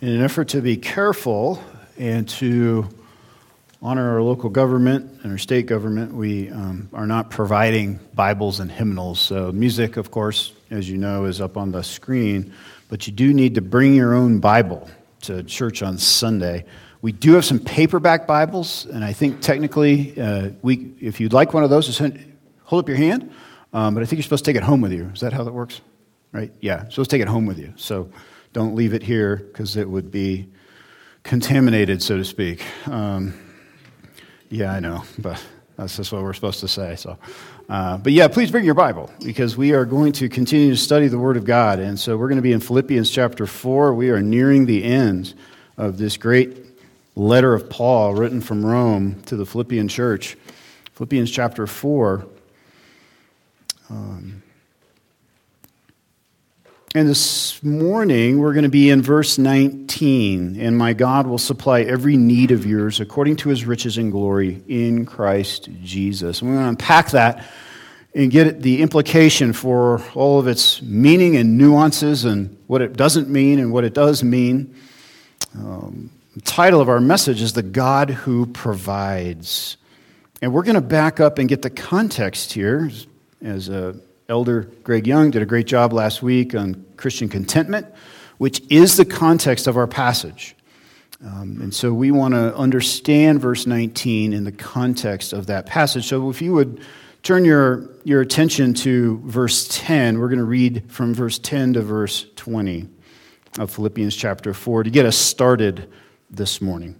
In an effort to be careful and to honor our local government and our state government, we are not providing Bibles and hymnals. So music, of course, as you know, is up on the screen, but you do need to bring your own Bible to church on Sunday. We do have some paperback Bibles, and I think technically, if you'd like one of those, just hold up your hand, but I think you're supposed to take it home with you. Is that how that works? Right? Yeah, you're supposed to take it home with you. So don't leave it here because it would be contaminated, so to speak. Yeah, I know, but that's just what we're supposed to say. So, but yeah, please bring your Bible because we are going to continue to study the Word of God. And so we're going to be in Philippians chapter 4. We are nearing the end of this great letter of Paul written from Rome to the Philippian church. Philippians chapter 4. And this morning, we're going to be in verse 19. And my God will supply every need of yours according to his riches and glory in Christ Jesus. And we're going to unpack that and get the implication for all of its meaning and nuances and what it doesn't mean and what it does mean. The title of our message is The God Who Provides. And we're going to back up and get the context here as Elder Greg Young did a great job last week on Christian contentment, which is the context of our passage. And so we want to understand verse 19 in the context of that passage. So if you would turn your attention to verse 10, we're going to read from verse 10 to verse 20 of Philippians chapter 4 to get us started this morning.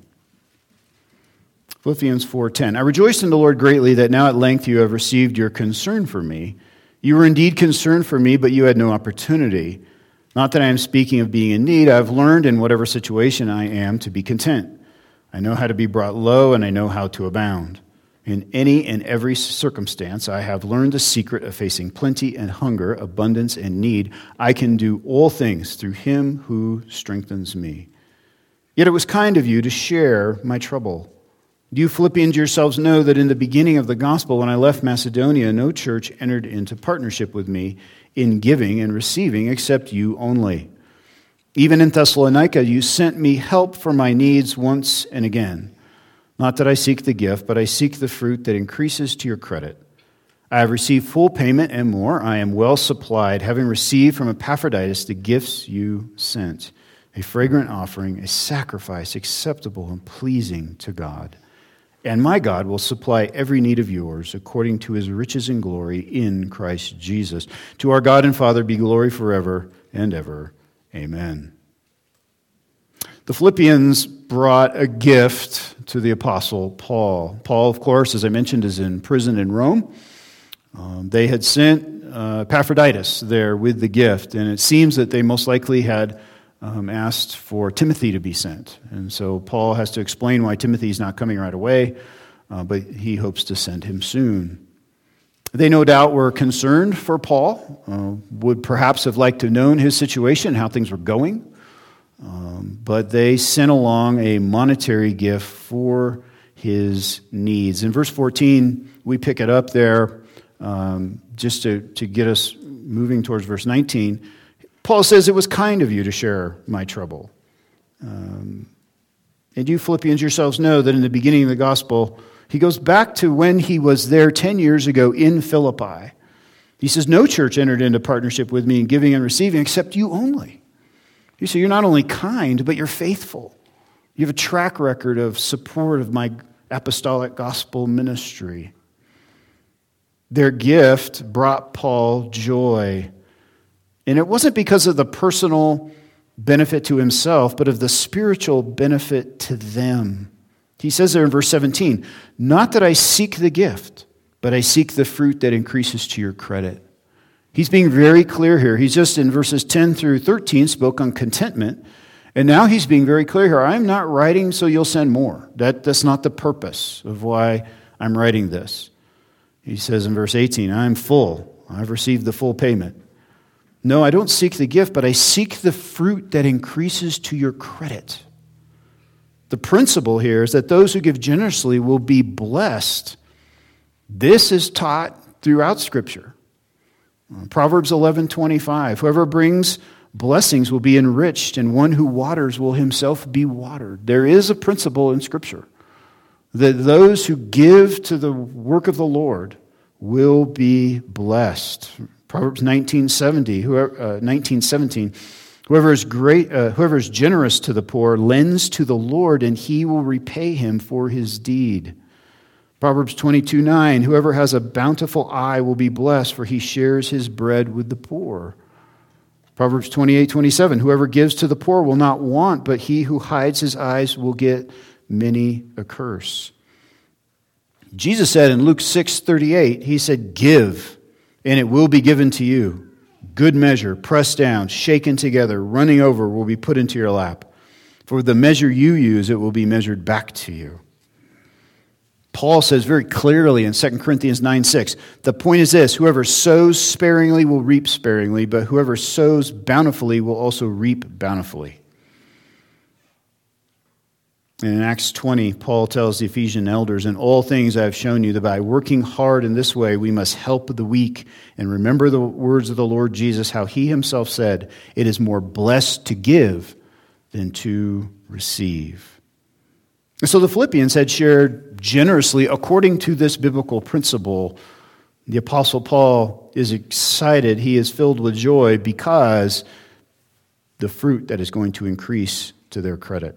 Philippians 4:10. I rejoice in the Lord greatly that now at length you have received your concern for me. You were indeed concerned for me, but you had no opportunity. Not that I am speaking of being in need. I have learned in whatever situation I am to be content. I know how to be brought low, and I know how to abound. In any and every circumstance, I have learned the secret of facing plenty and hunger, abundance and need. I can do all things through him who strengthens me. Yet it was kind of you to share my trouble. You Philippians yourselves know that in the beginning of the gospel, when I left Macedonia, no church entered into partnership with me in giving and receiving except you only. Even in Thessalonica, you sent me help for my needs once and again. Not that I seek the gift, but I seek the fruit that increases to your credit. I have received full payment and more. I am well supplied, having received from Epaphroditus the gifts you sent, a fragrant offering, a sacrifice acceptable and pleasing to God. And my God will supply every need of yours according to his riches and glory in Christ Jesus. To our God and Father be glory forever and ever. Amen. The Philippians brought a gift to the Apostle Paul. Paul, of course, as I mentioned, is in prison in Rome. They had sent Epaphroditus there with the gift, and it seems that they most likely had asked for Timothy to be sent. And so Paul has to explain why Timothy is not coming right away, but he hopes to send him soon. They no doubt were concerned for Paul, would perhaps have liked to have known his situation, how things were going, but they sent along a monetary gift for his needs. In verse 14, we pick it up there just to get us moving towards verse 19. Paul says, it was kind of you to share my trouble. And you Philippians yourselves know that in the beginning of the gospel, he goes back to when he was there 10 years ago in Philippi. He says, no church entered into partnership with me in giving and receiving except you only. You say, you're not only kind, but you're faithful. You have a track record of support of my apostolic gospel ministry. Their gift brought Paul joy. And it wasn't because of the personal benefit to himself, but of the spiritual benefit to them. He says there in verse 17, not that I seek the gift, but I seek the fruit that increases to your credit. He's being very clear here. He's just in verses 10 through 13 spoke on contentment, and now he's being very clear here. I'm not writing so you'll send more. That's not the purpose of why I'm writing this. He says in verse 18, I'm full. I've received the full payment. No, I don't seek the gift, but I seek the fruit that increases to your credit. The principle here is that those who give generously will be blessed. This is taught throughout Scripture. Proverbs 11:25, whoever brings blessings will be enriched, and one who waters will himself be watered. There is a principle in Scripture that those who give to the work of the Lord will be blessed. Proverbs 19:17, whoever is generous to the poor lends to the Lord, and he will repay him for his deed. Proverbs 22:9, whoever has a bountiful eye will be blessed, for he shares his bread with the poor. Proverbs 28:27, whoever gives to the poor will not want, but he who hides his eyes will get many a curse. Jesus said in Luke 6:38, he said, give, and it will be given to you. Good measure, pressed down, shaken together, running over will be put into your lap. For the measure you use, it will be measured back to you. Paul says very clearly in 2 Corinthians 9:6, the point is this, whoever sows sparingly will reap sparingly, but whoever sows bountifully will also reap bountifully. And in Acts 20, Paul tells the Ephesian elders, in all things I have shown you that by working hard in this way, we must help the weak and remember the words of the Lord Jesus, how he himself said, it is more blessed to give than to receive. And so the Philippians had shared generously according to this biblical principle. The Apostle Paul is excited. He is filled with joy because the fruit that is going to increase to their credit.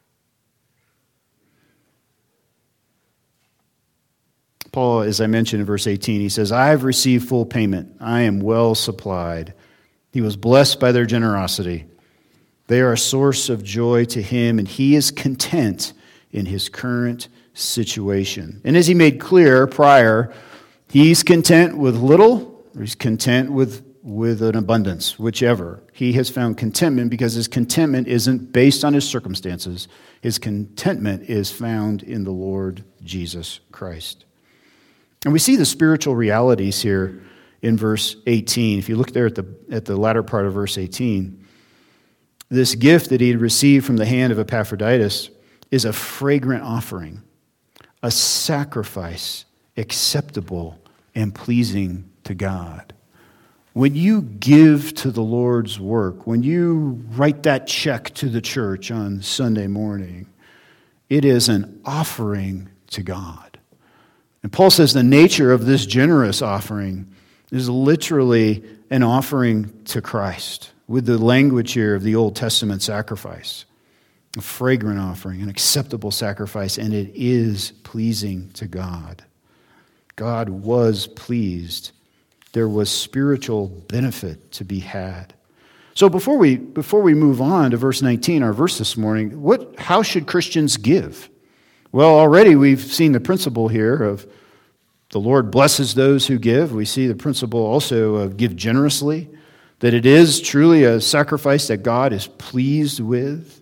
Paul, as I mentioned in verse 18, he says, I have received full payment. I am well supplied. He was blessed by their generosity. They are a source of joy to him, and he is content in his current situation. And as he made clear prior, he's content with little, or he's content with an abundance, whichever. He has found contentment because his contentment isn't based on his circumstances. His contentment is found in the Lord Jesus Christ. And we see the spiritual realities here in verse 18. If you look there at the latter part of verse 18, this gift that he had received from the hand of Epaphroditus is a fragrant offering, a sacrifice acceptable and pleasing to God. When you give to the Lord's work, when you write that check to the church on Sunday morning, it is an offering to God. And Paul says the nature of this generous offering is literally an offering to Christ, with the language here of the Old Testament sacrifice. A fragrant offering, an acceptable sacrifice, and it is pleasing to God. God was pleased. There was spiritual benefit to be had. So before we move on to verse 19, our verse this morning, how should Christians give? Well, already we've seen the principle here of the Lord blesses those who give. We see the principle also of give generously, that it is truly a sacrifice that God is pleased with.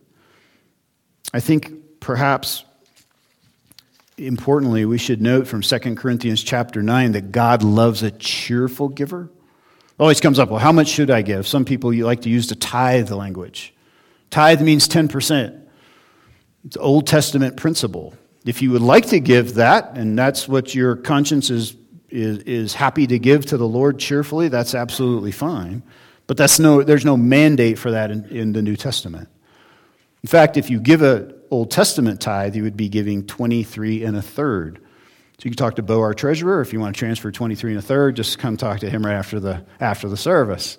I think perhaps importantly we should note from 2 Corinthians chapter 9 that God loves a cheerful giver. Always comes up, well, how much should I give? Some people like to use the tithe language. Tithe means 10%. It's an Old Testament principle. If you would like to give that, and that's what your conscience is happy to give to the Lord cheerfully, that's absolutely fine. But there's no mandate for that in the New Testament. In fact, if you give an Old Testament tithe, you would be giving 23 1/3. So you can talk to Bo, our treasurer, if you want to transfer 23 1/3, just come talk to him right after the service.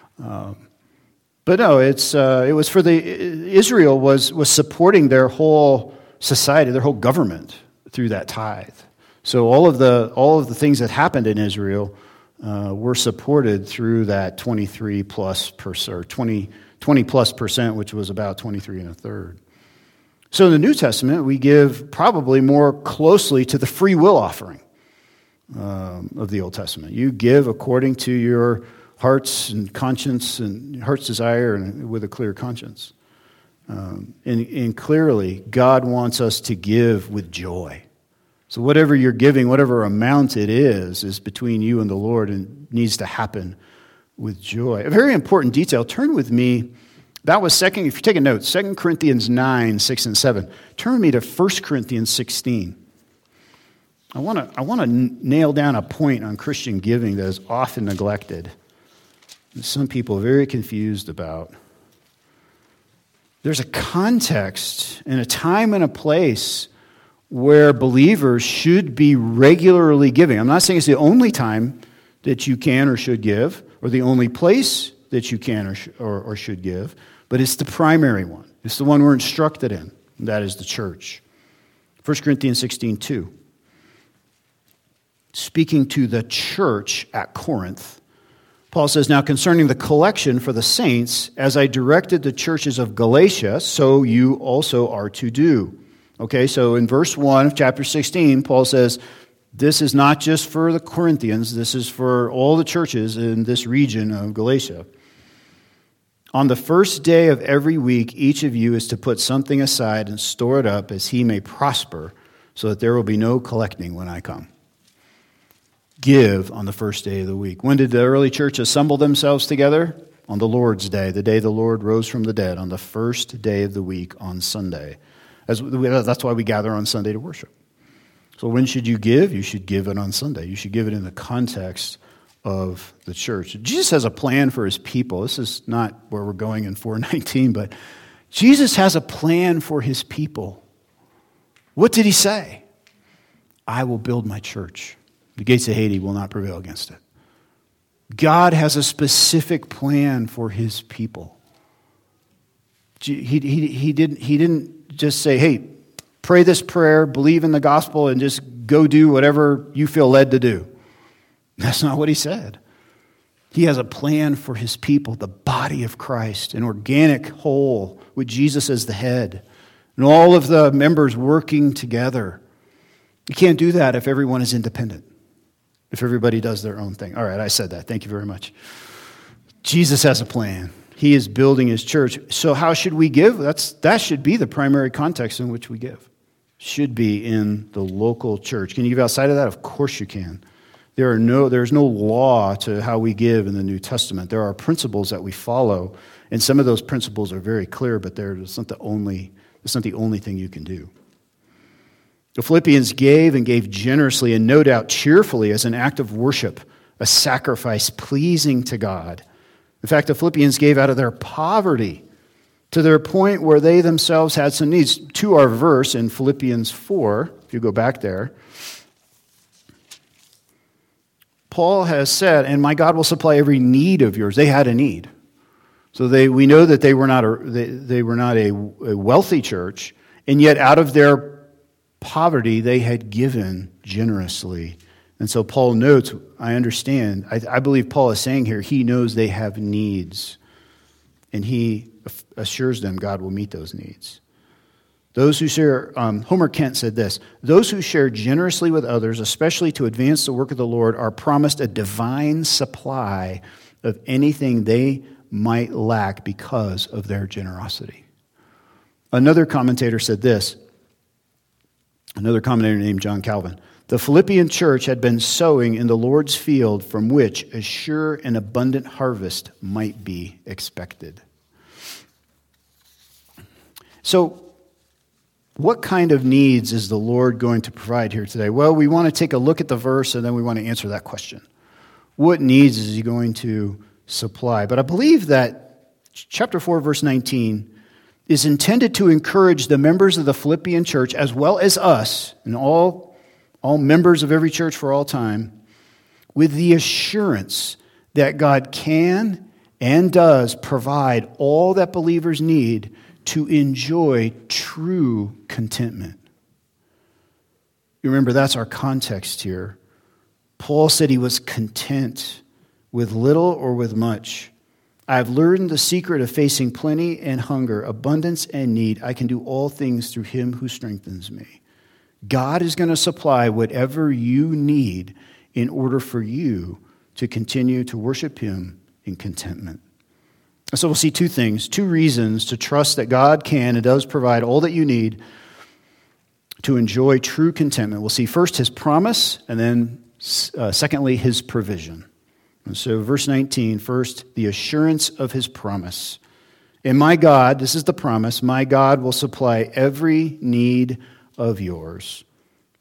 But no, it was for Israel was supporting their whole society, their whole government through that tithe. So all of the things that happened in Israel were supported through that 23 plus percent, or 20 plus percent, which was about 23 1/3. So in the New Testament, we give probably more closely to the free will offering of the Old Testament. You give according to your heart's and conscience and heart's desire, and with a clear conscience. And clearly, God wants us to give with joy. So whatever you're giving, whatever amount it is between you and the Lord and needs to happen with joy. A very important detail. Turn with me. That was if you're taking notes, 2 Corinthians 9, 6, and 7. Turn with me to 1 Corinthians 16. I want to nail down a point on Christian giving that is often neglected. some people are very confused about. There's a context and a time and a place where believers should be regularly giving. I'm not saying it's the only time that you can or should give, or the only place that you can or should give, but it's the primary one. It's the one we're instructed in, and that is the church. 1 Corinthians 16:2. Speaking to the church at Corinth, Paul says, "Now concerning the collection for the saints, as I directed the churches of Galatia, so you also are to do." Okay, so in verse 1 of chapter 16, Paul says, this is not just for the Corinthians, this is for all the churches in this region of Galatia. "On the first day of every week, each of you is to put something aside and store it up as he may prosper, so that there will be no collecting when I come." Give on the first day of the week. When did the early church assemble themselves together? On the Lord's Day, the day the Lord rose from the dead, on the first day of the week, on Sunday. That's why we gather on Sunday to worship. So when should you give? You should give it on Sunday. You should give it in the context of the church. Jesus has a plan for his people. This is not where we're going in 4:19, but Jesus has a plan for his people. What did he say? "I will build my church. The gates of Hades will not prevail against it." God has a specific plan for his people. He didn't just say, "Hey, pray this prayer, believe in the gospel, and just go do whatever you feel led to do." That's not what he said. He has a plan for his people, the body of Christ, an organic whole with Jesus as the head, and all of the members working together. You can't do that if everyone is independent, if everybody does their own thing. All right, I said that. Thank you very much. Jesus has a plan. He is building his church. So how should we give? That should be the primary context in which we give. Should be in the local church. Can you give outside of that? Of course you can. There's no law to how we give in the New Testament. There are principles that we follow, and some of those principles are very clear, but it's not the only thing you can do. The Philippians gave and gave generously and no doubt cheerfully as an act of worship, a sacrifice pleasing to God. In fact, the Philippians gave out of their poverty to their point where they themselves had some needs. To our verse in Philippians 4, if you go back there, Paul has said, "And my God will supply every need of yours." They had a need. So we know that they were not a wealthy church, and yet out of their poverty they had given generously. And so Paul notes, I understand, I believe Paul is saying here, he knows they have needs, and he assures them God will meet those needs. Those who share, Homer Kent said this, "Those who share generously with others, especially to advance the work of the Lord, are promised a divine supply of anything they might lack because of their generosity." Another commentator said this, another commentator named John Calvin, "The Philippian church had been sowing in the Lord's field from which a sure and abundant harvest might be expected." So, what kind of needs is the Lord going to provide here today? Well, we want to take a look at the verse and then we want to answer that question. What needs is he going to supply? But I believe that chapter 4, verse 19 is intended to encourage the members of the Philippian church as well as us and all members of every church for all time with the assurance that God can and does provide all that believers need to enjoy true contentment. You remember, that's our context here. Paul said he was content with little or with much. "I have learned the secret of facing plenty and hunger, abundance and need. I can do all things through him who strengthens me." God is going to supply whatever you need in order for you to continue to worship him in contentment. So we'll see two things, two reasons to trust that God can and does provide all that you need to enjoy true contentment. We'll see first his promise, and then secondly his provision. And so verse 19, first, the assurance of his promise. "And my God," this is the promise, "my God will supply every need of yours."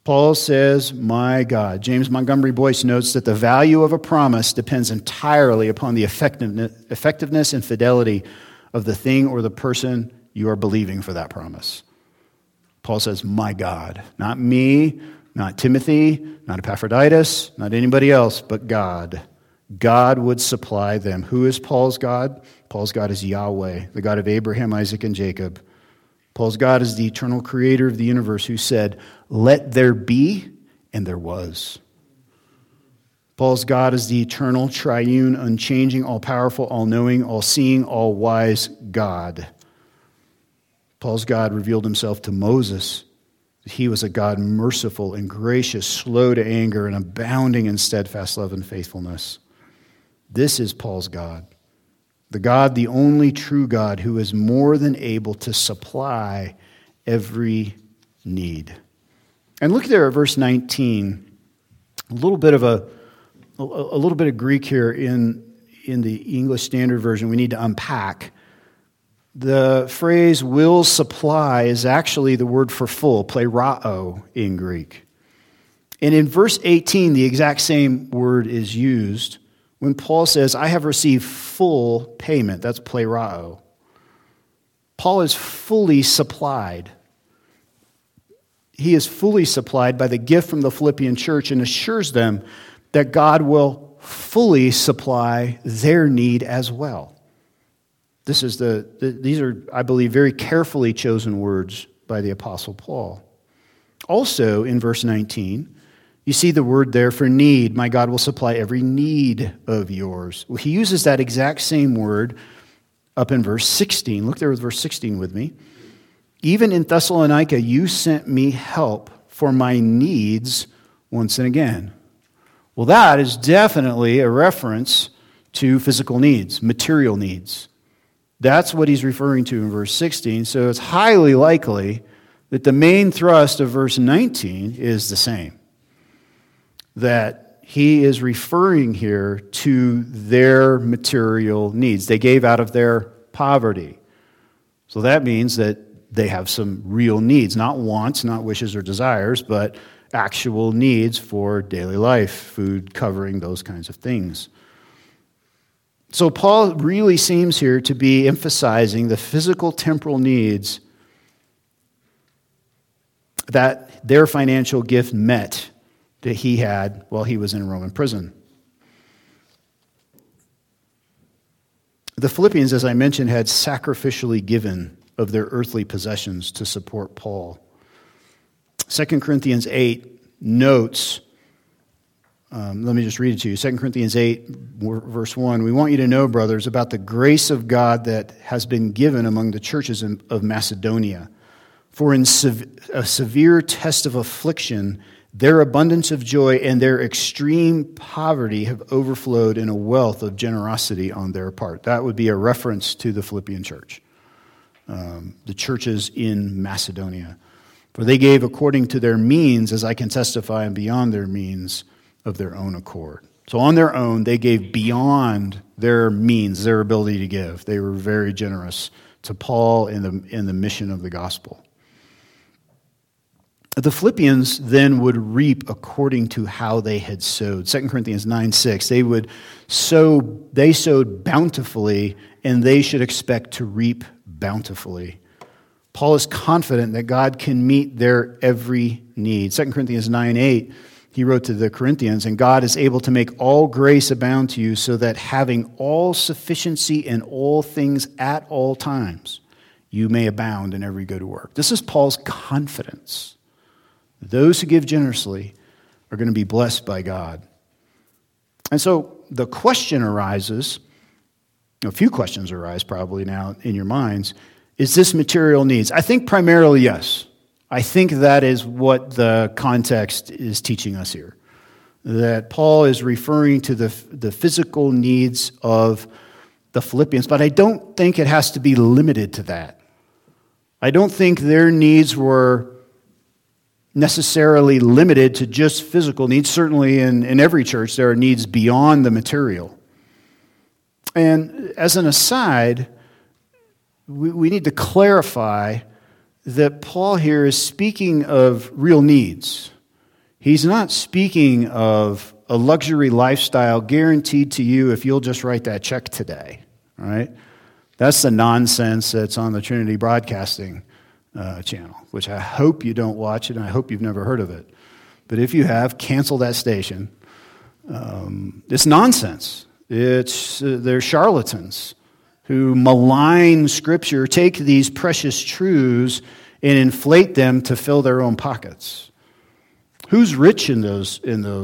Paul says, my God. James Montgomery Boyce notes that the value of a promise depends entirely upon the effectiveness and fidelity of the thing or the person you are believing for that promise. Paul says, my God. Not me, not Timothy, not Epaphroditus, not anybody else, but God. God would supply them. Who is Paul's God? Paul's God is Yahweh, the God of Abraham, Isaac, and Jacob. Paul's God is the eternal creator of the universe who said, let there be, and there was. Paul's God is the eternal, triune, unchanging, all-powerful, all-knowing, all-seeing, all-wise God. Paul's God revealed himself to Moses. He was a God merciful and gracious, slow to anger, and abounding in steadfast love and faithfulness. This is Paul's God. The only true God, who is more than able to supply every need. And look there at verse 19. A little bit of Greek here in the English Standard Version we need to unpack. The phrase will supply is actually the word for full, plerao in Greek. And in verse 18, the exact same word is used when Paul says, I have received full payment. That's plerao. Paul is fully supplied. He is fully supplied by the gift from the Philippian church and assures them that God will fully supply their need as well. These are, I believe, very carefully chosen words by the Apostle Paul. Also, in verse 19, you see the word there for need. My God will supply every need of yours. Well, he uses that exact same word up in verse 16. Look there with verse 16 with me. Even in Thessalonica, you sent me help for my needs once and again. Well, that is definitely a reference to physical needs, material needs. That's what he's referring to in verse 16. So it's highly likely that the main thrust of verse 19 is the same. That he is referring here to their material needs. They gave out of their poverty. So that means that they have some real needs, not wants, not wishes or desires, but actual needs for daily life, food, covering, those kinds of things. So Paul really seems here to be emphasizing the physical temporal needs that their financial gift met that he had while he was in Roman prison. The Philippians, as I mentioned, had sacrificially given of their earthly possessions to support Paul. 2 Corinthians 8 notes, let me just read it to you. 2 Corinthians 8, verse 1, we want you to know, brothers, about the grace of God that has been given among the churches of Macedonia. For in a severe test of affliction, their abundance of joy and their extreme poverty have overflowed in a wealth of generosity on their part. That would be a reference to the Philippian church, the churches in Macedonia. For they gave according to their means, as I can testify, and beyond their means of their own accord. So on their own, they gave beyond their means, their ability to give. They were very generous to Paul in the mission of the gospel. The Philippians then would reap according to how they had sowed. 2 Corinthians 9:6, they sowed bountifully, and they should expect to reap bountifully. Paul is confident that God can meet their every need. 2 Corinthians 9:8, he wrote to the Corinthians, and God is able to make all grace abound to you, so that having all sufficiency in all things at all times, you may abound in every good work. This is Paul's confidence. Those who give generously are going to be blessed by God. And so the question arises, a few questions arise probably now in your minds, is this material needs? I think primarily yes. I think that is what the context is teaching us here. That Paul is referring to the physical needs of the Philippians, but I don't think it has to be limited to that. I don't think their needs were necessarily limited to just physical needs. Certainly in every church there are needs beyond the material. And as an aside, we need to clarify that Paul here is speaking of real needs. He's not speaking of a luxury lifestyle guaranteed to you if you'll just write that check today, all right? That's the nonsense that's on the Trinity Broadcasting channel, which I hope you don't watch, and I hope you've never heard of it. But if you have, cancel that station. It's nonsense. They're charlatans who malign Scripture, take these precious truths and inflate them to fill their own pockets. Who's rich in those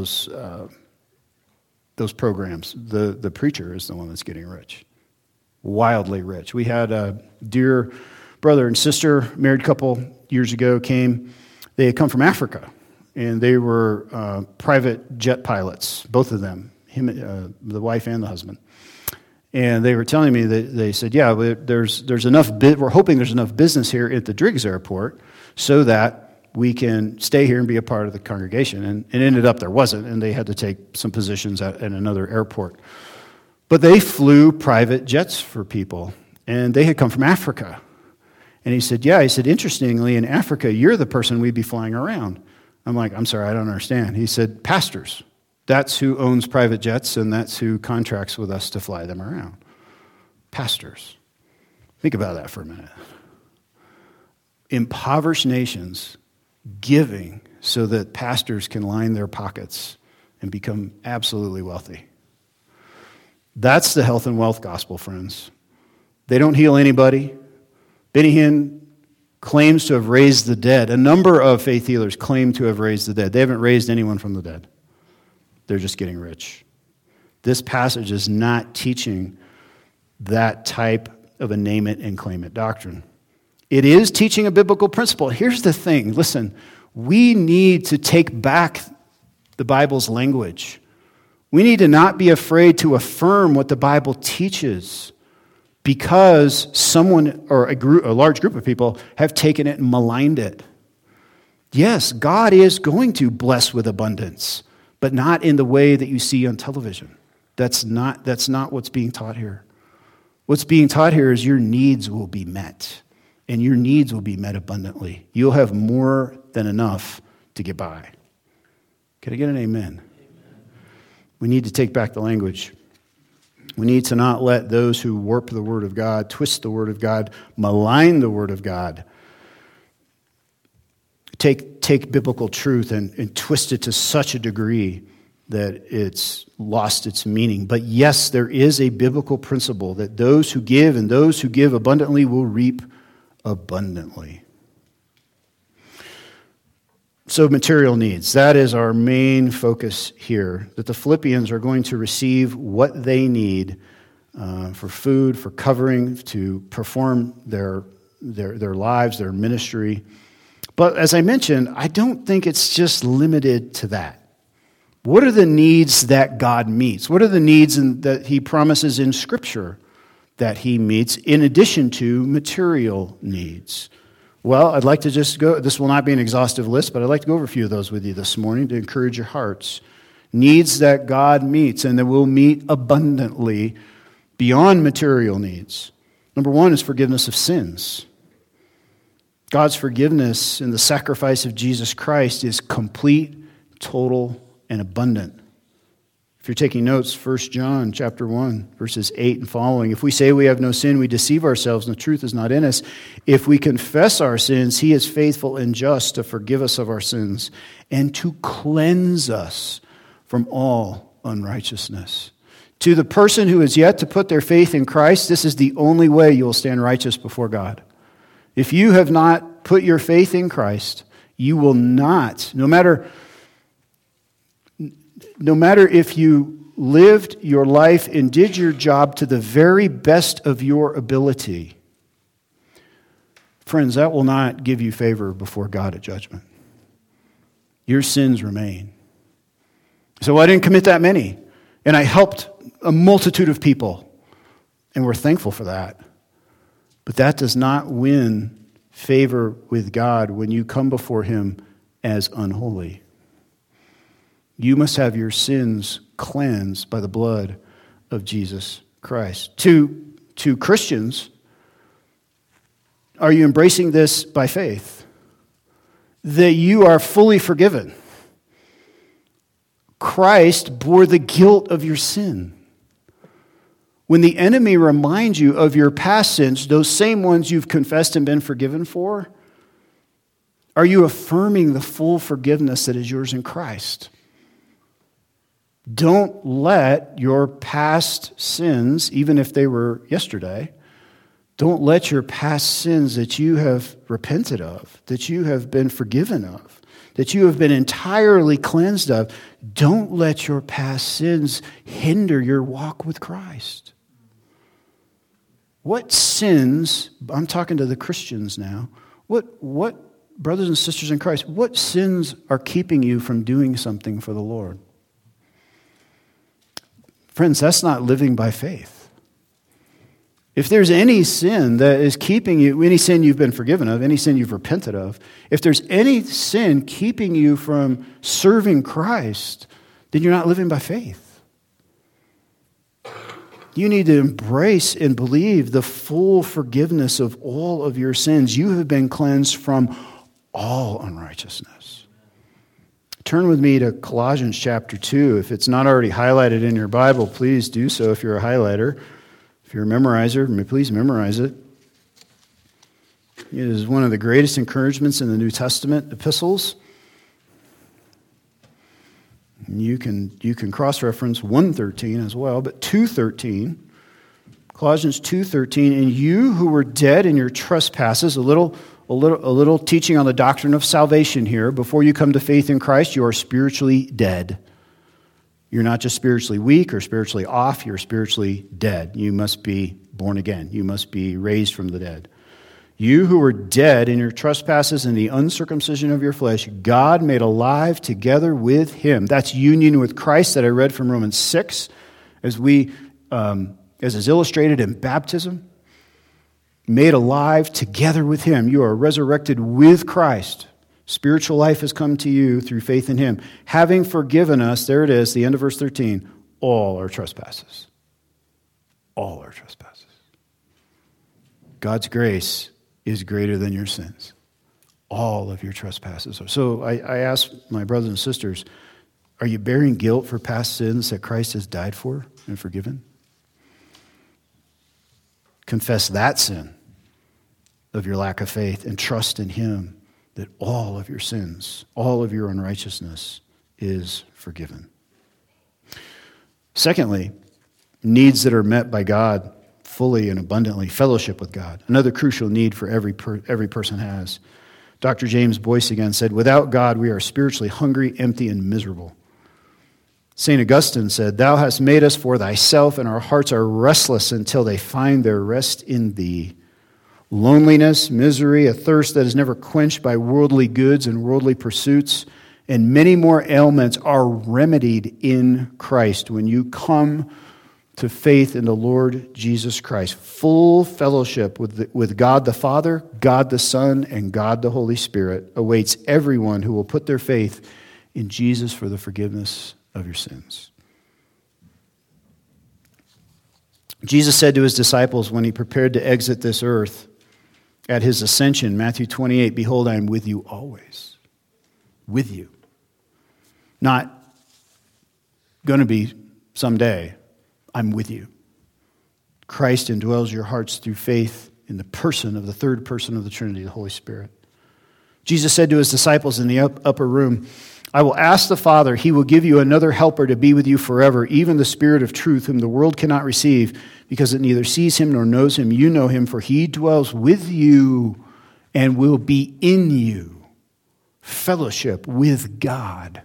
programs? The preacher is the one that's getting rich, wildly rich. We had a dear brother and sister, married couple years ago, came. They had come from Africa, and they were private jet pilots, both of them, the wife and the husband. And they were telling me that they said, yeah, there's enough. We're hoping there's enough business here at the Driggs Airport so that we can stay here and be a part of the congregation. And it ended up there wasn't, and they had to take some positions at another airport. But they flew private jets for people, and they had come from Africa. And he said, yeah, interestingly, in Africa, you're the person we'd be flying around. I'm like, I'm sorry, I don't understand. He said, pastors. That's who owns private jets, and that's who contracts with us to fly them around. Pastors. Think about that for a minute. Impoverished nations giving so that pastors can line their pockets and become absolutely wealthy. That's the health and wealth gospel, friends. They don't heal anybody. Benny Hinn claims to have raised the dead. A number of faith healers claim to have raised the dead. They haven't raised anyone from the dead. They're just getting rich. This passage is not teaching that type of a name it and claim it doctrine. It is teaching a biblical principle. Here's the thing. Listen, we need to take back the Bible's language. We need to not be afraid to affirm what the Bible teaches because someone or a large group of people have taken it and maligned it. Yes, God is going to bless with abundance, but not in the way that you see on television. That's not what's being taught here. What's being taught here is your needs will be met, and your needs will be met abundantly. You'll have more than enough to get by. Can I get an amen? We need to take back the language. We need to not let those who warp the Word of God, twist the Word of God, malign the Word of God, take biblical truth and twist it to such a degree that it's lost its meaning. But yes, there is a biblical principle that those who give and those who give abundantly will reap abundantly. So material needs, that is our main focus here, that the Philippians are going to receive what they need for food, for covering, to perform their lives, their ministry. But as I mentioned, I don't think it's just limited to that. What are the needs that God meets? What are the needs that He promises in Scripture that He meets in addition to material needs? Well, I'd like to just go, this will not be an exhaustive list, but I'd like to go over a few of those with you this morning to encourage your hearts. Needs that God meets and that will meet abundantly beyond material needs. Number one is forgiveness of sins. God's forgiveness in the sacrifice of Jesus Christ is complete, total, and abundant. If you're taking notes, 1 John chapter 1, verses 8 and following. If we say we have no sin, we deceive ourselves, and the truth is not in us. If we confess our sins, He is faithful and just to forgive us of our sins and to cleanse us from all unrighteousness. To the person who is yet to put their faith in Christ, this is the only way you will stand righteous before God. If you have not put your faith in Christ, you will not, no matter if you lived your life and did your job to the very best of your ability, friends, that will not give you favor before God at judgment. Your sins remain. So I didn't commit that many, and I helped a multitude of people, and we're thankful for that. But that does not win favor with God when you come before Him as unholy. You must have your sins cleansed by the blood of Jesus Christ. To Christians, are you embracing this by faith? That you are fully forgiven. Christ bore the guilt of your sin. When the enemy reminds you of your past sins, those same ones you've confessed and been forgiven for, are you affirming the full forgiveness that is yours in Christ? Don't let your past sins, even if they were yesterday, don't let your past sins that you have repented of, that you have been forgiven of, that you have been entirely cleansed of, don't let your past sins hinder your walk with Christ. What sins, I'm talking to the Christians now, what brothers and sisters in Christ, what sins are keeping you from doing something for the Lord? Friends, that's not living by faith. If there's any sin that is keeping you, any sin you've been forgiven of, any sin you've repented of, if there's any sin keeping you from serving Christ, then you're not living by faith. You need to embrace and believe the full forgiveness of all of your sins. You have been cleansed from all unrighteousness. Turn with me to Colossians chapter 2. If it's not already highlighted in your Bible, please do so if you're a highlighter. If you're a memorizer, please memorize it. It is one of the greatest encouragements in the New Testament epistles. You can cross-reference 1:13 as well, but 2:13, Colossians 2:13, and you who were dead in your trespasses, a little teaching on the doctrine of salvation here. Before you come to faith in Christ, you are spiritually dead. You're not just spiritually weak or spiritually off, you're spiritually dead. You must be born again. You must be raised from the dead. You who were dead in your trespasses and the uncircumcision of your flesh, God made alive together with him. That's union with Christ that I read from Romans 6, as is illustrated in baptism. Made alive together with him. You are resurrected with Christ. Spiritual life has come to you through faith in him. Having forgiven us, there it is, the end of verse 13, all our trespasses. All our trespasses. God's grace is greater than your sins. All of your trespasses. So I ask my brothers and sisters, are you bearing guilt for past sins that Christ has died for and forgiven? Confess that sin of your lack of faith and trust in him that all of your sins, all of your unrighteousness is forgiven. Secondly, needs that are met by God fully and abundantly, fellowship with God. Another crucial need for every person has. Dr. James Boyce again said, without God we are spiritually hungry, empty, and miserable. St. Augustine said, thou hast made us for thyself, and our hearts are restless until they find their rest in thee. Loneliness, misery, a thirst that is never quenched by worldly goods and worldly pursuits, and many more ailments are remedied in Christ when you come to faith in the Lord Jesus Christ. Full fellowship with God the Father, God the Son, and God the Holy Spirit awaits everyone who will put their faith in Jesus for the forgiveness of your sins. Jesus said to his disciples when he prepared to exit this earth at his ascension, Matthew 28, behold, I am with you always. With you. Not going to be someday. I'm with you. Christ indwells your hearts through faith in the person of the third person of the Trinity, the Holy Spirit. Jesus said to his disciples in the upper room, I will ask the Father, he will give you another helper to be with you forever, even the Spirit of truth, whom the world cannot receive, because it neither sees him nor knows him. You know him, for he dwells with you and will be in you. Fellowship with God.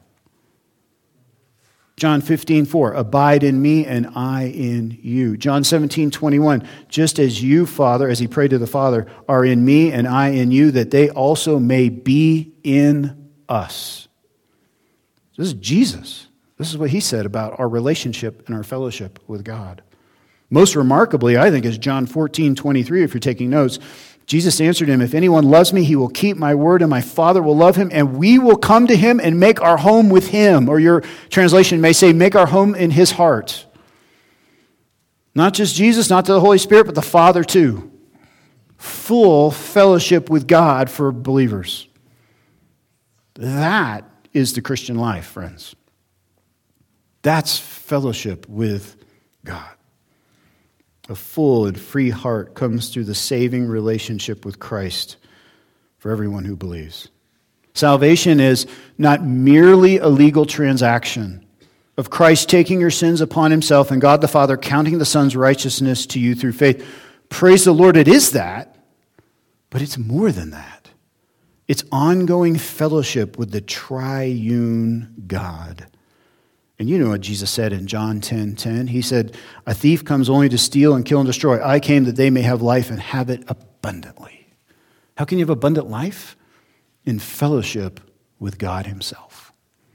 John 15:4, abide in me and I in you. John 17:21, just as you, Father, as he prayed to the Father, are in me and I in you, that they also may be in us. This is Jesus. This is what he said about our relationship and our fellowship with God. Most remarkably, I think, is John 14:23, if you're taking notes. Jesus answered him, if anyone loves me, he will keep my word, and my Father will love him, and we will come to him and make our home with him. Or your translation may say, make our home in his heart. Not just Jesus, not to the Holy Spirit, but the Father too. Full fellowship with God for believers. That is the Christian life, friends. That's fellowship with God. A full and free heart comes through the saving relationship with Christ for everyone who believes. Salvation is not merely a legal transaction of Christ taking your sins upon himself and God the Father counting the Son's righteousness to you through faith. Praise the Lord, it is that, but it's more than that. It's ongoing fellowship with the triune God. And you know what Jesus said in John 10:10. He said, "A thief comes only to steal and kill and destroy. I came that they may have life and have it abundantly." How can you have abundant life? In fellowship with God himself.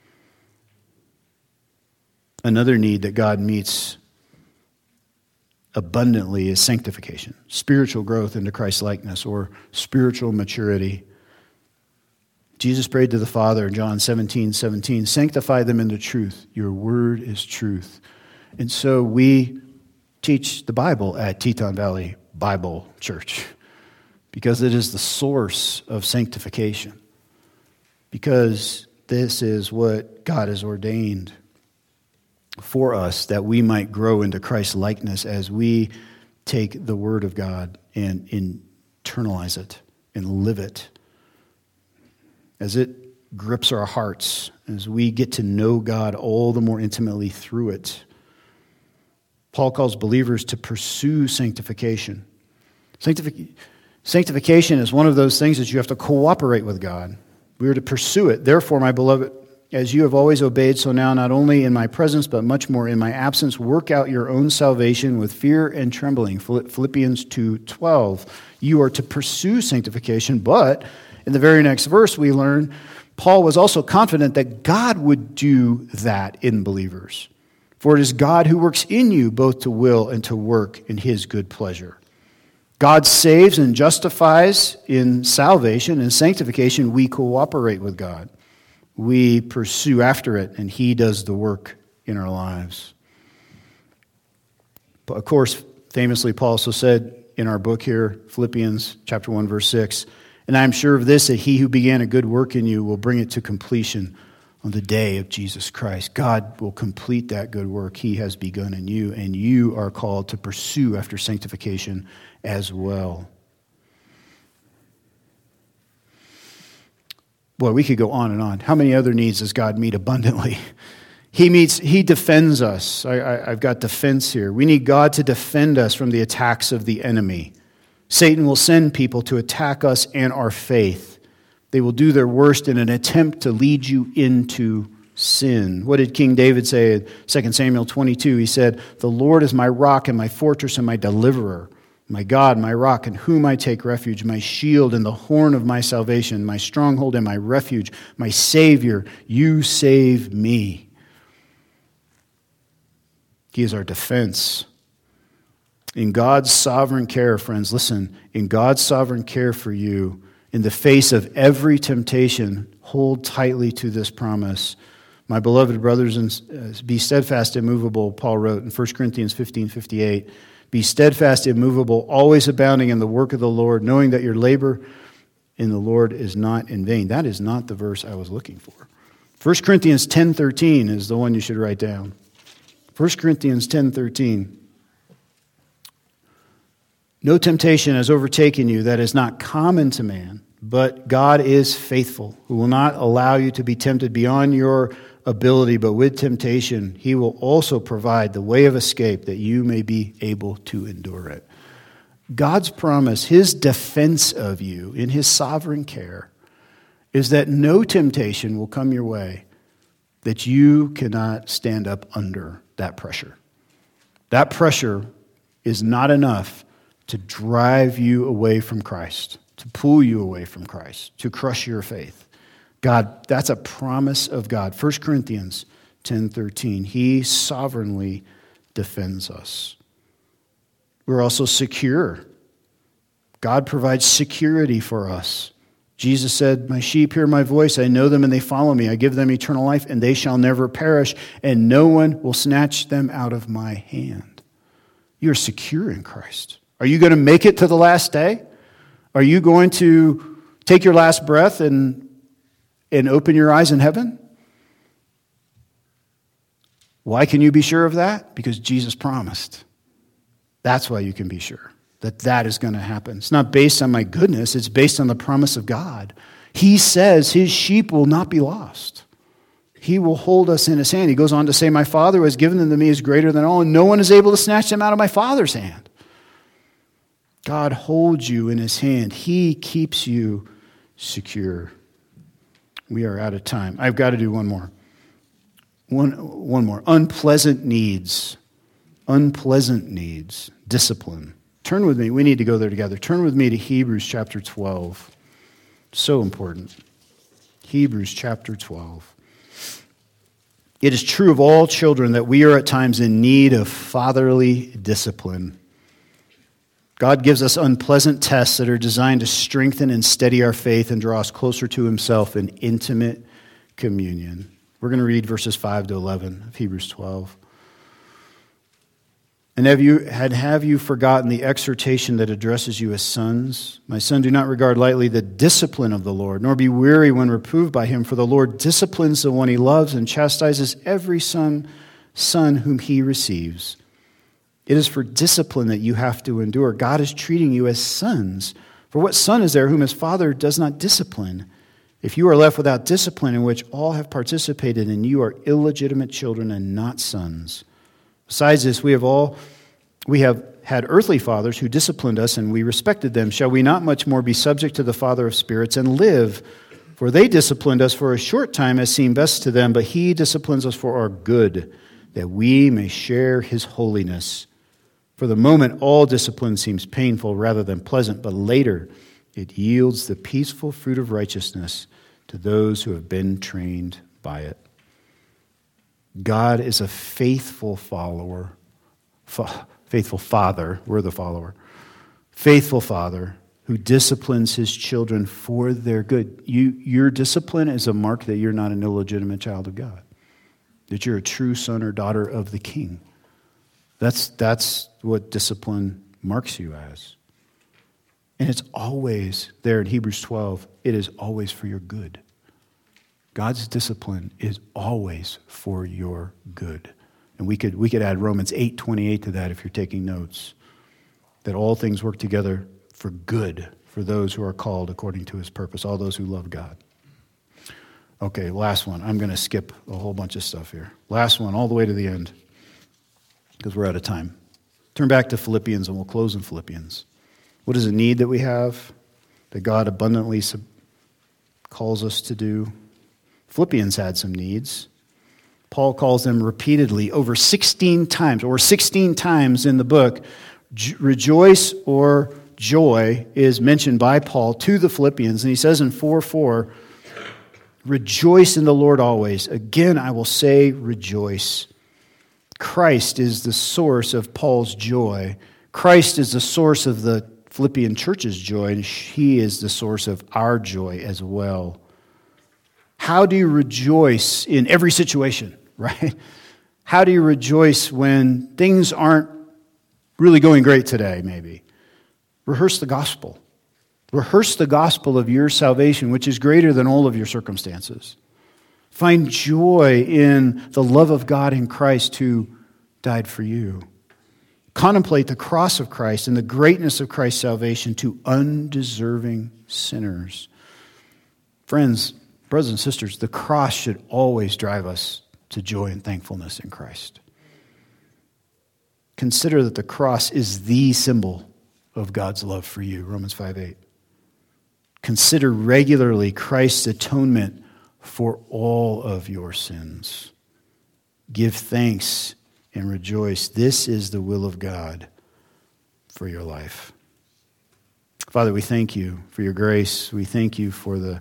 Another need that God meets abundantly is sanctification, spiritual growth into Christ's likeness, or spiritual maturity. Jesus prayed to the Father in John 17:17, "Sanctify them in the truth. Your word is truth." And so we teach the Bible at Teton Valley Bible Church because it is the source of sanctification. Because this is what God has ordained for us, that we might grow into Christ's likeness as we take the Word of God and internalize it and live it. As it grips our hearts, as we get to know God all the more intimately through it. Paul calls believers to pursue sanctification. Sanctification is one of those things that you have to cooperate with God. We are to pursue it. Therefore, my beloved, as you have always obeyed, so now, not only in my presence, but much more in my absence, work out your own salvation with fear and trembling. Philippians 2:12. You are to pursue sanctification, but in the very next verse we learn Paul was also confident that God would do that in believers. For it is God who works in you both to will and to work in his good pleasure. God saves and justifies in salvation and sanctification. We cooperate with God. We pursue after it, and he does the work in our lives. But of course, famously, Paul also said in our book here, Philippians chapter 1, verse 6, "And I am sure of this, that he who began a good work in you will bring it to completion on the day of Jesus Christ." God will complete that good work he has begun in you, and you are called to pursue after sanctification as well. Boy, we could go on and on. How many other needs does God meet abundantly? He defends us. I've got defense here. We need God to defend us from the attacks of the enemy. Satan will send people to attack us and our faith. They will do their worst in an attempt to lead you into sin. What did King David say in 2 Samuel 22? He said, "The Lord is my rock and my fortress and my deliverer, my God, my rock, in whom I take refuge, my shield and the horn of my salvation, my stronghold and my refuge, my Savior, you save me." He is our defense. In God's sovereign care, friends, listen, in God's sovereign care for you, in the face of every temptation, hold tightly to this promise. My beloved brothers, and be steadfast, immovable, Paul wrote in 1 Corinthians 15:58. Be steadfast, immovable, always abounding in the work of the Lord, knowing that your labor in the Lord is not in vain. That is not the verse I was looking for. 1 Corinthians 10:13 is the one you should write down. 1 Corinthians 10:13. No temptation has overtaken you that is not common to man, but God is faithful, who will not allow you to be tempted beyond your ability, but with temptation, he will also provide the way of escape that you may be able to endure it. God's promise, his defense of you in his sovereign care, is that no temptation will come your way that you cannot stand up under that pressure. That pressure is not enough to drive you away from Christ, to pull you away from Christ, to crush your faith. God, that's a promise of God. 1 Corinthians 10:13. He sovereignly defends us. We're also secure. God provides security for us. Jesus said, "My sheep hear my voice, I know them and they follow me. I give them eternal life and they shall never perish, and no one will snatch them out of my hand." You're secure in Christ. Are you going to make it to the last day? Are you going to take your last breath and open your eyes in heaven? Why can you be sure of that? Because Jesus promised. That's why you can be sure that that is going to happen. It's not based on my goodness. It's based on the promise of God. He says his sheep will not be lost. He will hold us in his hand. He goes on to say, my Father who has given them to me is greater than all, and no one is able to snatch them out of my Father's hand. God holds you in his hand. He keeps you secure. We are out of time. I've got to do one more. One more. Unpleasant needs. Unpleasant needs. Discipline. Turn with me. We need to go there together. Turn with me to Hebrews chapter 12. So important. Hebrews chapter 12. It is true of all children that we are at times in need of fatherly discipline. God gives us unpleasant tests that are designed to strengthen and steady our faith and draw us closer to himself in intimate communion. We're going to read verses 5 to 11 of Hebrews 12. And have you forgotten the exhortation that addresses you as sons? My son, do not regard lightly the discipline of the Lord, nor be weary when reproved by him, for the Lord disciplines the one he loves and chastises every son whom he receives. It is for discipline that you have to endure. God is treating you as sons. For what son is there whom his father does not discipline? If you are left without discipline in which all have participated, and you are illegitimate children and not sons. Besides this, we have had earthly fathers who disciplined us, and we respected them. Shall we not much more be subject to the Father of spirits and live? For they disciplined us for a short time as seemed best to them, but he disciplines us for our good, that we may share his holiness. For the moment, all discipline seems painful rather than pleasant, but later it yields the peaceful fruit of righteousness to those who have been trained by it. God is a faithful follower, faithful father, we're the follower, faithful father who disciplines his children for their good. Your discipline is a mark that you're not an illegitimate child of God, that you're a true son or daughter of the King. That's what discipline marks you as. And it's always there in Hebrews 12, it is always for your good. God's discipline is always for your good. And we could add Romans 8:28 to that if you're taking notes. That all things work together for good for those who are called according to his purpose, all those who love God. Okay, last one. I'm going to skip a whole bunch of stuff here. Last one, all the way to the end, because we're out of time. Turn back to Philippians, and we'll close in Philippians. What is a need that we have that God abundantly calls us to do? Philippians had some needs. Paul calls them repeatedly over 16 times, or 16 times in the book. Rejoice or joy is mentioned by Paul to the Philippians, and he says in 4:4, rejoice in the Lord always. Again, I will say rejoice. Christ is the source of Paul's joy. Christ is the source of the Philippian church's joy, and he is the source of our joy as well. How do you rejoice in every situation, right? How do you rejoice when things aren't really going great today, maybe? Rehearse the gospel. Rehearse the gospel of your salvation, which is greater than all of your circumstances. Find joy in the love of God in Christ who died for you. Contemplate the cross of Christ and the greatness of Christ's salvation to undeserving sinners. Friends, brothers and sisters, the cross should always drive us to joy and thankfulness in Christ. Consider that the cross is the symbol of God's love for you, Romans 5:8. Consider regularly Christ's atonement for all of your sins. Give thanks and rejoice. This is the will of God for your life. Father, we thank you for your grace. We thank you for the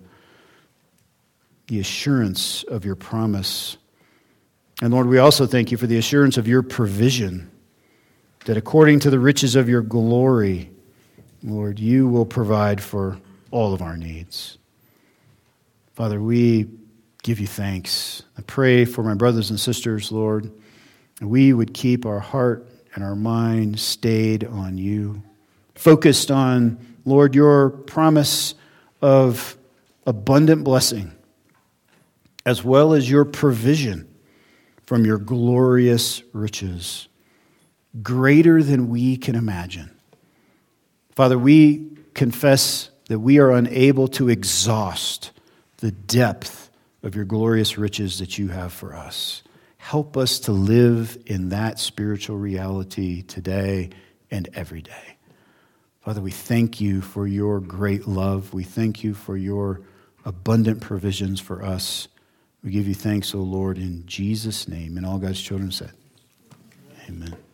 assurance of your promise. And Lord, we also thank you for the assurance of your provision, that according to the riches of your glory, Lord, you will provide for all of our needs. Father, we give you thanks. I pray for my brothers and sisters, Lord, that we would keep our heart and our mind stayed on you, focused on, Lord, your promise of abundant blessing, as well as your provision from your glorious riches, greater than we can imagine. Father, we confess that we are unable to exhaust the depth of your glorious riches that you have for us. Help us to live in that spiritual reality today and every day. Father, we thank you for your great love. We thank you for your abundant provisions for us. We give you thanks, O Lord, in Jesus' name. And all God's children said, amen.